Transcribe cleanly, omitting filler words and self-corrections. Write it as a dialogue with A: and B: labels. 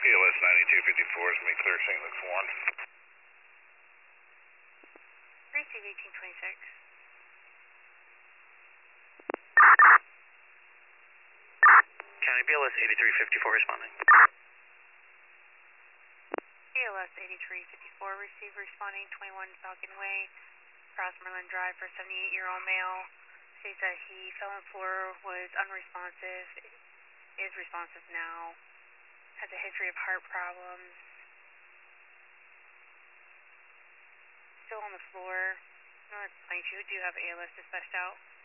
A: ALS 9254 is me, clear St. Luke's 1.
B: Receive 1826.
C: County BLS 8354 responding.
B: ALS 8354, receive responding 21 Falcon Way, across Merlin Drive for 78-year-old male. States that he fell on floor, was unresponsive, is responsive now, has a history of heart problems. Still on the floor. No, that's fine. You do have ALS dispatched out.